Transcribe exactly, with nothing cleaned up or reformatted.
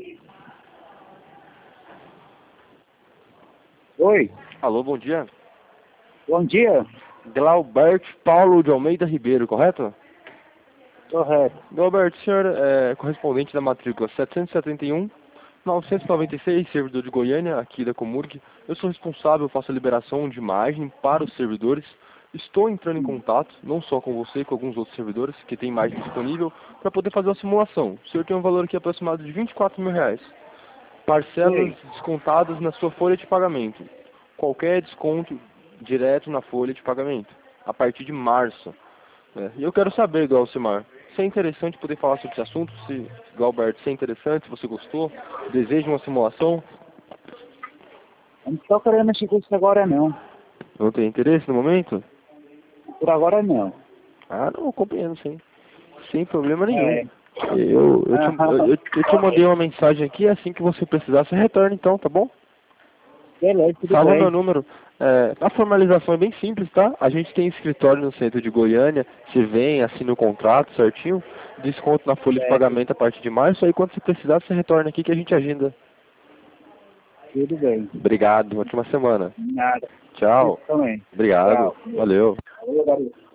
Oi, Alô, bom dia. bom dia. Glauberto Paulo de Almeida Ribeiro, correto? Correto. Glauberto, o senhor é correspondente da matrícula setecentos e setenta e um, novecentos e noventa e seis, servidor de Goiânia, aqui da Comurg. Eu sou responsável, faço a liberação de imagem para os servidores. Estou entrando em contato, não só com você, com alguns outros servidores que têm imagem disponível, para poder fazer uma simulação. O senhor tem um valor aqui aproximado de vinte e quatro mil reais. Parcelas Sim. descontadas na sua folha de pagamento. Qualquer desconto direto na folha de pagamento, a partir de março. né? E eu quero saber, Glaucimar, se é interessante poder falar sobre esse assunto, se, Galberto, se é interessante, se você gostou, deseja uma simulação. Eu não estou querendo mexer com isso agora, não. Não tem interesse no momento? Por agora, não. Ah, não, eu compreendo, sim. Sem problema nenhum. É. Eu, eu, te, eu, eu, eu te mandei uma mensagem aqui, assim que você precisar, você retorna então, tá bom? Beleza, tudo Salva bem. meu número. É, a formalização é bem simples, tá? A gente tem escritório no centro de Goiânia, você vem, assina o contrato certinho, desconto na folha de Certo. pagamento a partir de março, aí quando você precisar, você retorna aqui que a gente agenda. Tudo bem. Obrigado, ótima semana. Nada. Isso Tchau. também. Obrigado. Tchau. Valeu. Valeu, garoto.